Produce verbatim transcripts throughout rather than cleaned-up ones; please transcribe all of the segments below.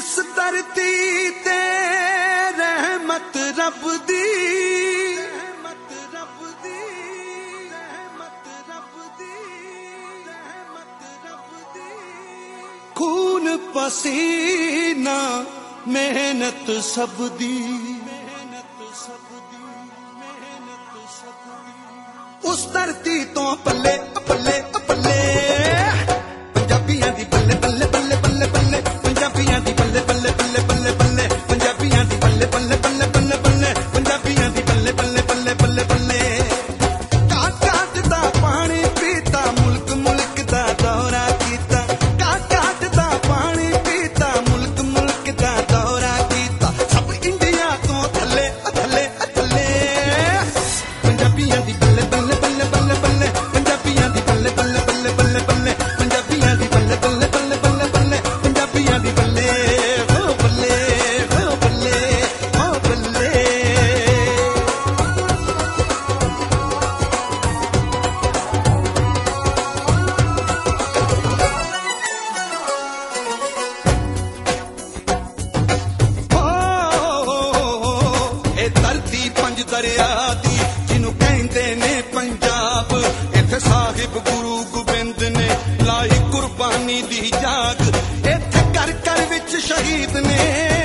इस धरती ते रहमत रब दी, रहमत रब दी, रहमत रब दी, रहमत रब दी। खून पसीना मेहनत सब दी, मेहनत सब दी, मेहनत सब दी। उस धरती तो पल्ले पल्ले पल्ले पंजाबियां दी बल्ले बल्ले बल्ले बल्ले बल्ले पंजाबियां दी बल्ले बल्ले बल्ले बल्ले बल्ले पंजाबियां दी बल्ले बल्ले बल्ले बल्ले बल्ले पंजाबियां दी बल्ले बल्ले बल्ले बल्ले बल्ले। काट काट दा पानी पीता मुल्क मुल्क दा दौरा कीता, काट काट दा पानी पीता मुल्क मुल्क दा दौरा कीता। सब इंडिया तो थल्ले थल्ले थल्ले पंजाबियां दी बल्ले बल्ले बल्ले बल्ले बल्ले पंजाबियां दी बल्ले बल्ले बल्ले बल्ले बल्ले पंजाबियां दी बल्ले बल्ले बल्ले बल्ले बल्ले पंजाबियां दी बल्ले हो बल्ले हो बल्ले हो बल्ले। ए धरती पंज दरिया दी जिन्हों कहते ने पंजाब, इथे साहिब गुरु गोबिंद ने लाई कुर्बानी दी जाग। इथे कर कर विच शहीद ने,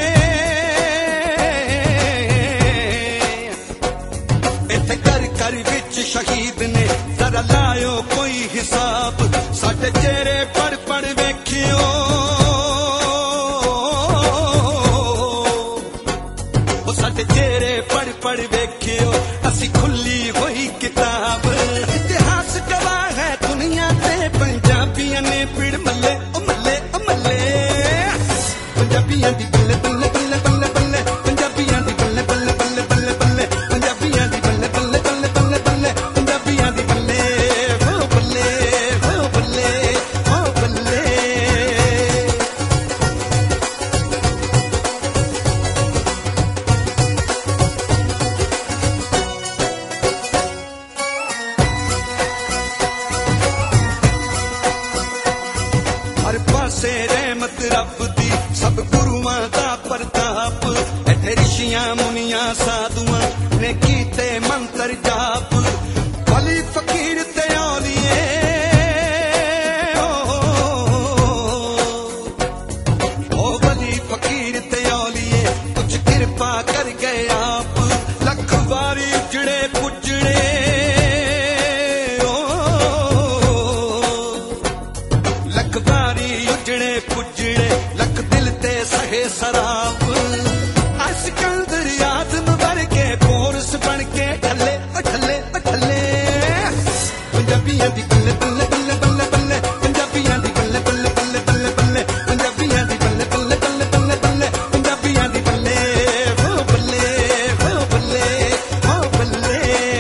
इथे कर कर विच शहीद ने। जरा लायो कोई हिसाब साडे चेहरे पढ़ पढ़ वेखियो, ओ साडे चेहरे पढ़ पढ़ वेखियो। असी खुली हुई किताब, इतिहास गवाह है दुनिया ते पंजाबियां ने पिड़ मल्ले ओ मल्ले ओ मल्ले। पंजाबियां दी बल्ले बल्ले बल्ले बल्ले बल्ले पंजाबियां दी बल्ले बल्ले बल्ले बल्ले बल्ले पंजाबियां दी बल्ले बल्ले बल्ले बल्ले बल्ले पंजाबियां दी बल्ले हो बल्ले हो बल्ले हो बल्ले। हर पासे रहमत रब दी, सब गुरुआं दा प्रताप। इथे ऋषियां मुनियां साधुआं ने कीते मंत्र जाप। वली फकीर ते औलिए ओ वली फकीर ते औलिए कुछ कृपा कर गए आप। लख वारी उजड़े पुजड़े लख बारी उजड़े पुजड़े लख दिल ते सहे सराप। सिकंदर आदम वर्गे फोर्स बन के ठल्ले ठल्ले ठल्ले पंजाबियां दी बल्ले बल्ले बल्ले बल्ले बल्ले पंजाबियां दी बल्ले बल्ले बल्ले बल्ले बल्ले पंजाबियां दी बल्ले बल्ले बल्ले बल्ले बल्ले पंजाबियां दी बल्ले हो बल्ले हो बल्ले हो बल्ले।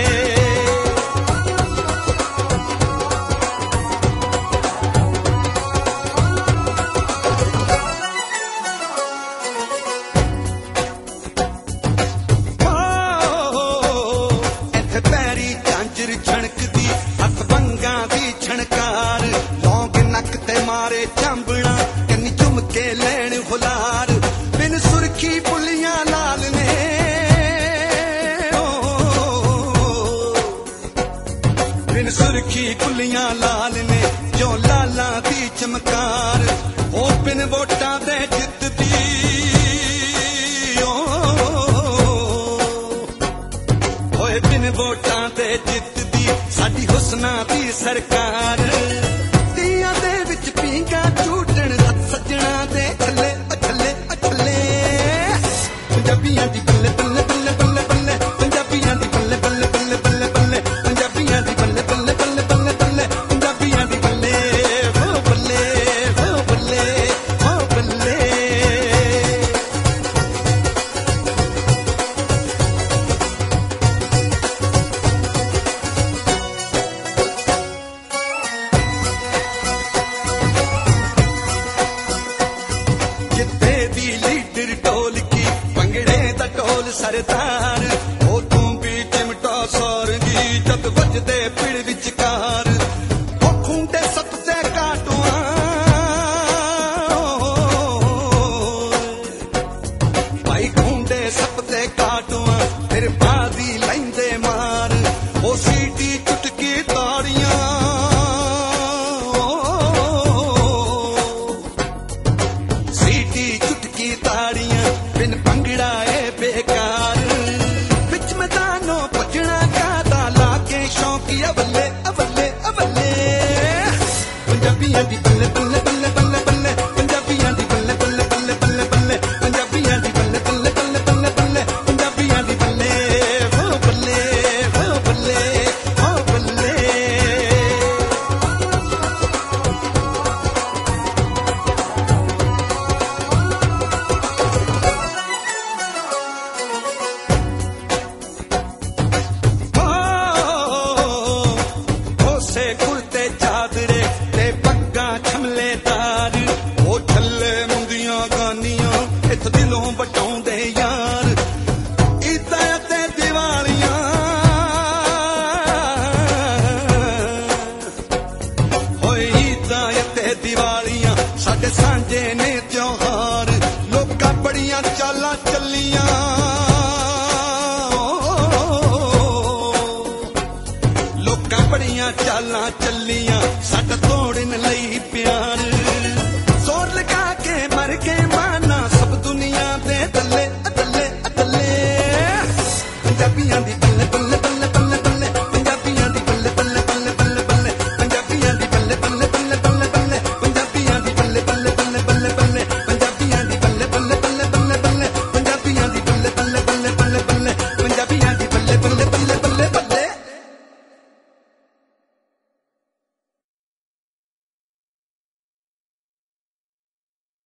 इथे पैरी झांझर छणकदी, हथ बंगां दी छणकार। लौंग नक ते मारे चांबणा, कन्नी चुम के लैण हुलार। बिन सुरखी पुलियां लाल ने बिन सुरखी पुलियां लाल ने जो लाला दी चमकार। ओ बिन वोटां दे जितदी ओए बिन वोटां दे जितदी साडी हुस्ना दी सरकार। दियां दे विच पींगा झूटण सज्जणा दे थल्ले थल्ले थल्ले पंजाबियां दी बल्ले बल्ले बल्ले बल्ले बल्ले पंजाबियां दी बल्ले बल्ले बल्ले बल्ले बल्ले पंजाबियां दी बल्ले बल्ले बल्ले बल्ले बल्ले पंजाबियां दी बल्ले हो बल्ले हो बल्ले हो बल्ले। जिथे दी लीडर ढोलकी भंगड़े दा ढोल सरदार। ओ तू भी चिमटा सारंगी जद वजदे पिड़ विचकार। ओ खूंडे सत ते काटुआं ਕੁਰਤੇ ਚਾਦਰੇ ਤੇ ਪੱਗਾਂ ਖਮਲੇਦਾਰ ਉਹ ਛੱਲੇ ਮੁੰਦੀਆਂ ਗਾਨੀਆਂ ਇੱਥ ਦਿਲੋਂ ਵਟਾਉਂਦੇ ਯਾਰ ਈਦਾਂ ਤੇ ਦੀਵਾਲੀਆਂ ਹੋਏ ਈਦਾਂ ਤੇ ਦੀਵਾਲੀਆਂ ਸਾਡੇ ਸਾਂਝੇ ਨੇ ਤਿਉਹਾਰ ਲੋਕਾਂ ਬੜੀਆਂ ਚਾਲਾਂ ਚੱਲੀਆਂ ਬੜੀਆਂ ਚਾਲਾਂ ਚੱਲੀਆਂ ਸੱਟ ਤੋੜਨ ਲਈ ਪਿਆਰ ਜ਼ੋਰ ਲਗਾ ਕੇ ਮਰ ਕੇ ਮਾਰ